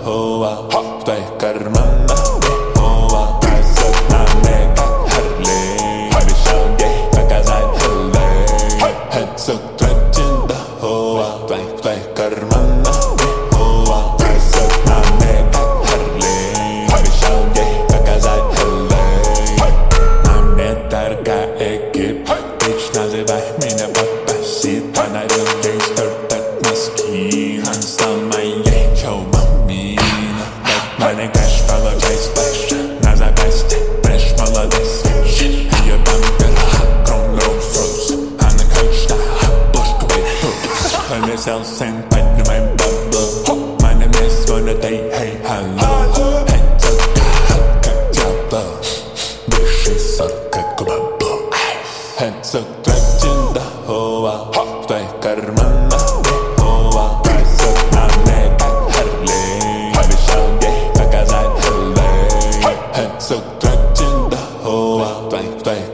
hoa в твоих карманах hoa. Красотная как Харли, обещал ей показать Хеллей. Headset трекин да hoa в твоих карманах hoa. Красотная как Харли, обещал ей показать Хеллей. На мне дорогая экип, bitch, называй меня папасит. Подарил ей скорт от носки, он стал моей чоу-маминой. Money cash, получай сплэш, на запястье фреш, молодой свеж. Ее бампер, кром Rolls-Royce, она хочет обложковый туз. Висел сын, поднимай бабло, money miss, wanna day, hey, hello. Headset как Diablo, высший сорт как бабло. Headset трекин да hoa в твоих карманах hoa. Красотная как Харли, обещал ей показать Хеллей. Headset трекин да hoa в твоих